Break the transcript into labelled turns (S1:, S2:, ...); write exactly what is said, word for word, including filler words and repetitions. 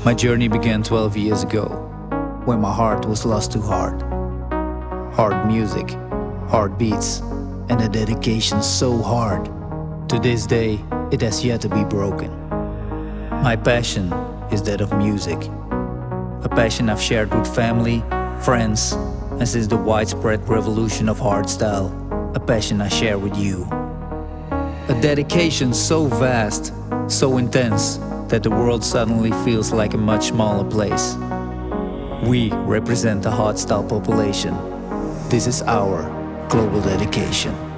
S1: My journey began twelve years ago, when my heart was lost to hard. Hard music, hard beats, and a dedication so hard. To this day, it has yet to be broken. My passion is that of music. A passion I've shared with family, friends, and since the widespread revolution of hardstyle, a passion I share with you. A dedication so vast, so intense, that the world suddenly feels like a much smaller place. We represent the hardstyle population. This is our global dedication.